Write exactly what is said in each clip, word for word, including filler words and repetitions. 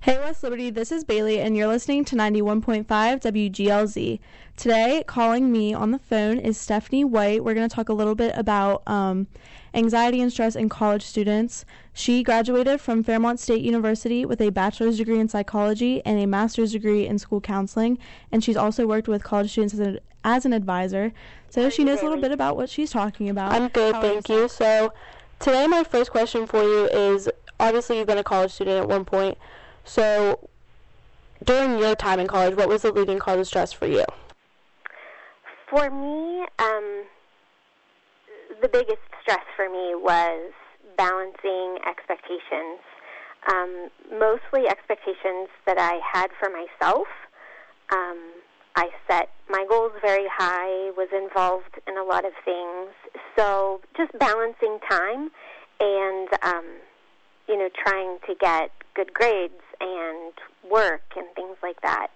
Hey West Liberty, this is Bailey, and you're listening to ninety-one point five W G L Z. Today, calling me on the phone is Stephanie White. We're going to talk a little bit about um, anxiety and stress in college students. She graduated from Fairmont State University with a bachelor's degree in psychology and a master's degree in school counseling, and she's also worked with college students as, a, as an advisor. So she knows a little bit about what she's talking about. I'm good, thank you. So today my first question for you is, obviously you've been a college student at one point. So, during your time in college, what was the leading cause of stress for you? For me, um, the biggest stress for me was balancing expectations, um, mostly expectations that I had for myself. Um, I set my goals very high, was involved in a lot of things, so just balancing time and, um, you know, trying to get good grades and work and things like that.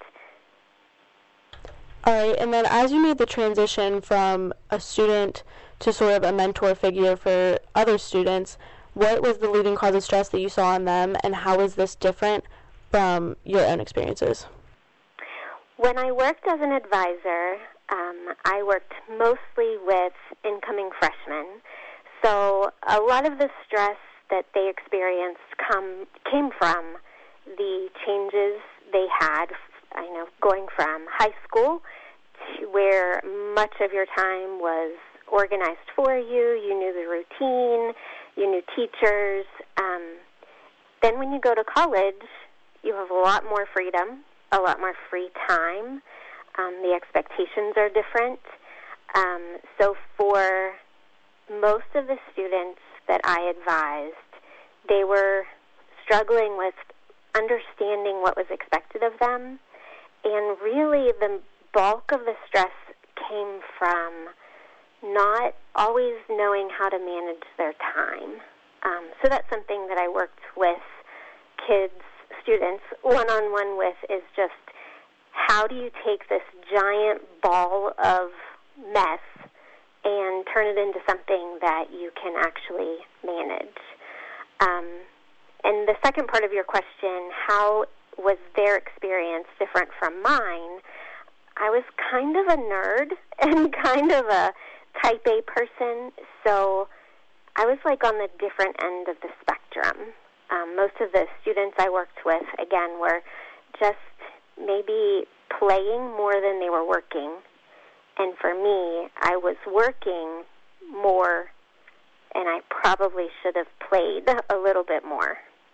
All right, and then as you made the transition from a student to sort of a mentor figure for other students, what was the leading cause of stress that you saw in them, and how is this different from your own experiences? When I worked as an advisor, um, I worked mostly with incoming freshmen, so a lot of the stress that they experienced come came from the changes they had, I know, going from high school to where much of your time was organized for you. You knew the routine, you knew teachers. Um, then when you go to college, you have a lot more freedom, a lot more free time. Um, the expectations are different. Um, so for most of the students that I advised, they were struggling with understanding what was expected of them, and really the bulk of the stress came from not always knowing how to manage their time. Um, so that's something that I worked with kids, students, one-on-one with, is just how do you take this giant ball of mess and turn it into something that you can actually manage. Um, and the second part of your question, how was their experience different from mine? I was kind of a nerd and kind of a type A person, so I was like on the different end of the spectrum. Um, most of the students I worked with, again, were just maybe playing more than they were working. And for me, I was working more, and I probably should have played a little bit more.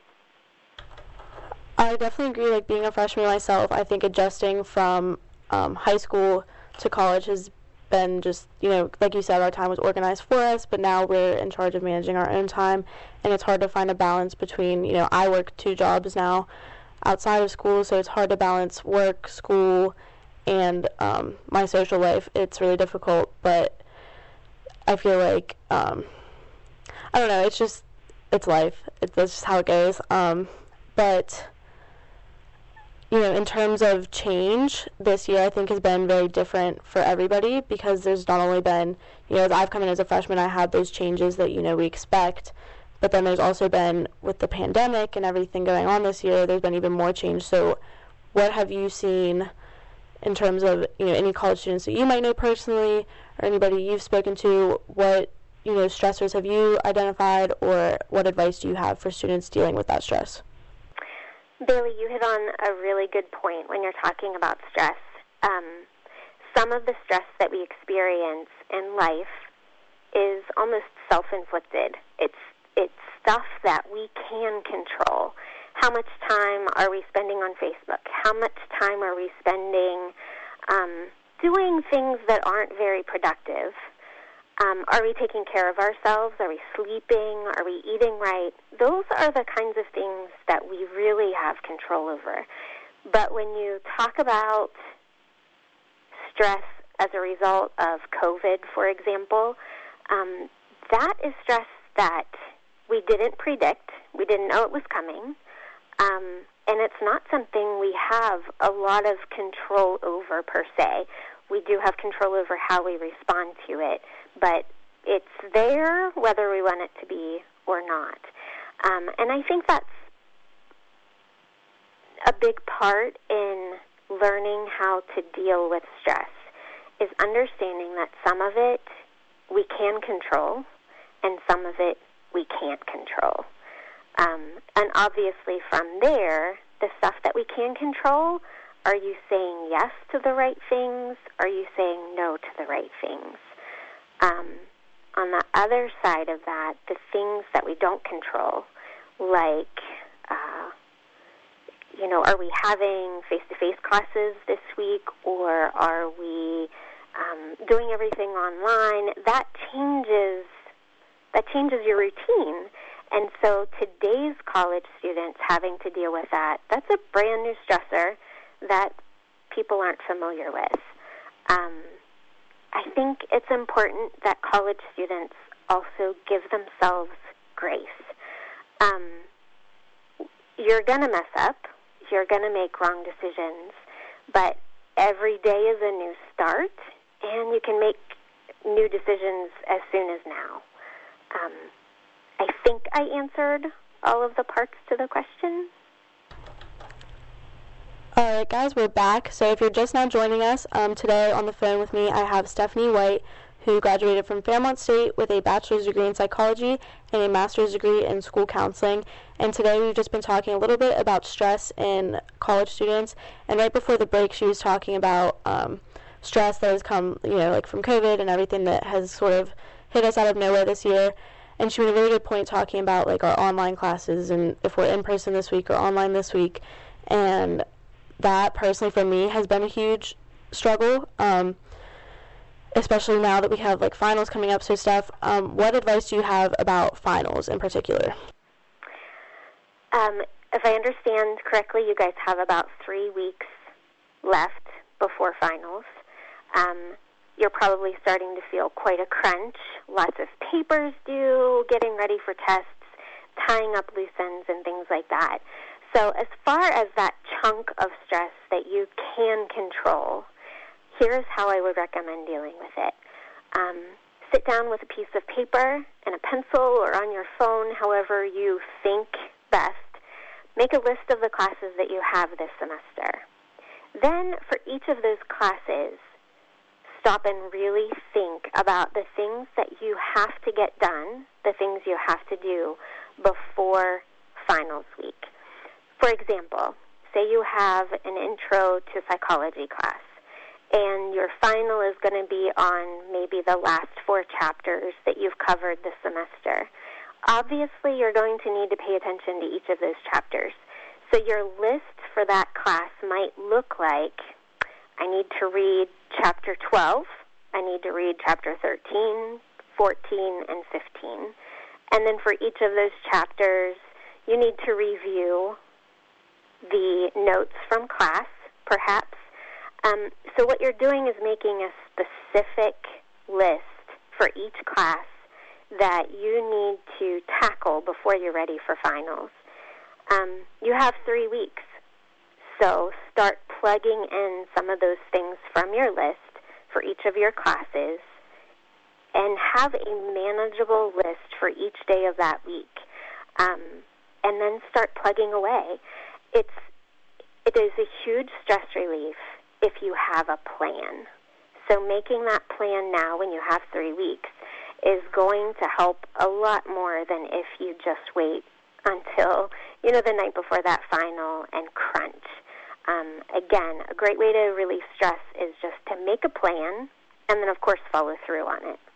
I definitely agree, like being a freshman myself, I think adjusting from um, high school to college has been just, you know, like you said, our time was organized for us, but now we're in charge of managing our own time, and it's hard to find a balance between, you know, I work two jobs now outside of school, so it's hard to balance work, school, and um, my social life. It's really difficult, but I feel like, um, I don't know, it's just, it's life. It's, that's just how it goes. Um, but, you know, in terms of change, this year I think has been very different for everybody, because there's not only been, you know, as I've come in as a freshman, I had those changes that, you know, we expect, but then there's also been, with the pandemic and everything going on this year, there's been even more change. So what have you seen in terms of, you know, any college students that you might know personally, or anybody you've spoken to? What, you know, stressors have you identified, or what advice do you have for students dealing with that stress? Bailey, you hit on a really good point when you're talking about stress. Um, some of the stress that we experience in life is almost self-inflicted. It's it's stuff that we can control. How much time are we spending on Facebook? How much time are we spending um, doing things that aren't very productive? Um, are we taking care of ourselves? Are we sleeping? Are we eating right? Those are the kinds of things that we really have control over. But when you talk about stress as a result of COVID, for example, um, that is stress that we didn't predict. We didn't know it was coming. Um, and it's not something we have a lot of control over per se. We do have control over how we respond to it, but it's there whether we want it to be or not. Um, and I think that's big part in learning how to deal with stress is understanding that some of it we can control and some of it we can't control. Um, and obviously from there, the stuff that we can control, are you saying yes to the right things? Are you saying no to the right things? Um, on the other side of that, the things that we don't control, like, uh, you know, are we having face-to-face classes this week, or are we um, doing everything online? That changes, that changes your routine. And so today's college students having to deal with that, that's a brand new stressor that people aren't familiar with. Um, I think it's important that college students also give themselves grace. Um, you're going to mess up. You're going to make wrong decisions. But every day is a new start, and you can make new decisions as soon as now. Um, I think I answered all of the parts to the question. All right, guys, we're back. So if you're just now joining us, um, today on the phone with me, I have Stephanie White, who graduated from Fairmont State with a bachelor's degree in psychology and a master's degree in school counseling. And today we've just been talking a little bit about stress in college students. And right before the break, she was talking about um, stress that has come, you know, like from COVID and everything that has sort of hit us out of nowhere this year. And she made a really good point talking about, like, our online classes and if we're in person this week or online this week. And that, personally, for me, has been a huge struggle, um, especially now that we have, like, finals coming up. So, Steph, um, what advice do you have about finals in particular? Um, if I understand correctly, you guys have about three weeks left before finals. Um, you're probably starting to feel quite a crunch. Lots of papers due, getting ready for tests, tying up loose ends and things like that. So as far as that chunk of stress that you can control, here's how I would recommend dealing with it. Um, sit down with a piece of paper and a pencil or on your phone, however you think best. Make a list of the classes that you have this semester. Then for each of those classes, stop and really think about the things that you have to get done, the things you have to do before finals week. For example, say you have an intro to psychology class, and your final is going to be on maybe the last four chapters that you've covered this semester. Obviously, you're going to need to pay attention to each of those chapters. So your list for that class might look like, I need to read chapter twelve, I need to read chapter thirteen, fourteen, and fifteen. And then for each of those chapters, you need to review the notes from class, perhaps. Um, so what you're doing is making a specific list for each class that you need to tackle before you're ready for finals. Um, you have three weeks. So start plugging in some of those things from your list for each of your classes and have a manageable list for each day of that week. Um, and then start plugging away. It's, it is a huge stress relief if you have a plan. So making that plan now when you have three weeks is going to help a lot more than if you just wait until, you know, the night before that final and crunch. Um, again, a great way to relieve stress is just to make a plan and then, of course, follow through on it.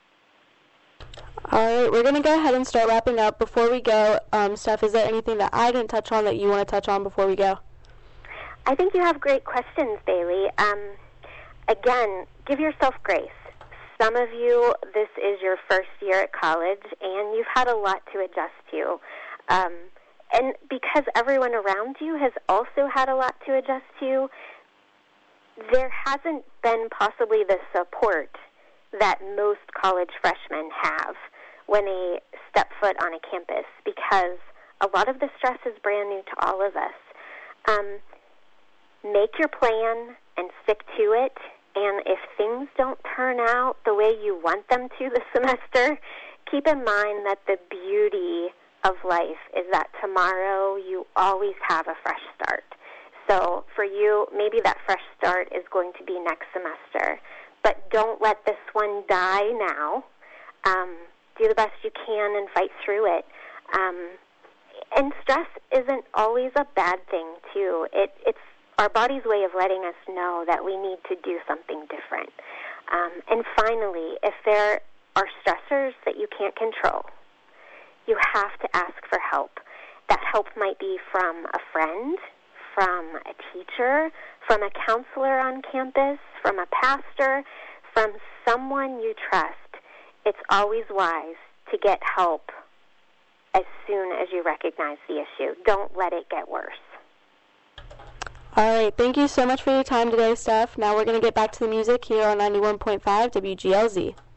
All right, we're going to go ahead and start wrapping up. Before we go, um, Steph, is there anything that I didn't touch on that you want to touch on before we go? I think you have great questions, Bailey. Um, again, give yourself grace. Some of you, this is your first year at college, and you've had a lot to adjust to. Um, and because everyone around you has also had a lot to adjust to, there hasn't been possibly the support that most college freshmen have when they step foot on a campus, because a lot of the stress is brand new to all of us. Um, make your plan and stick to it, and if things don't turn out the way you want them to this semester, keep in mind that the beauty of life is that tomorrow you always have a fresh start. So for you, maybe that fresh start is going to be next semester. But don't let this one die now. Um, do the best you can and fight through it. Um, and stress isn't always a bad thing, too. It, it's our body's way of letting us know that we need to do something different. Um, and finally, if there are stressors that you can't control, you have to ask for help. That help might be from a friend, from a teacher, from a counselor on campus, from a pastor, from someone you trust. It's always wise to get help as soon as you recognize the issue. Don't let it get worse. All right, thank you so much for your time today, Steph. Now we're going to get back to the music here on ninety-one point five W G L Z.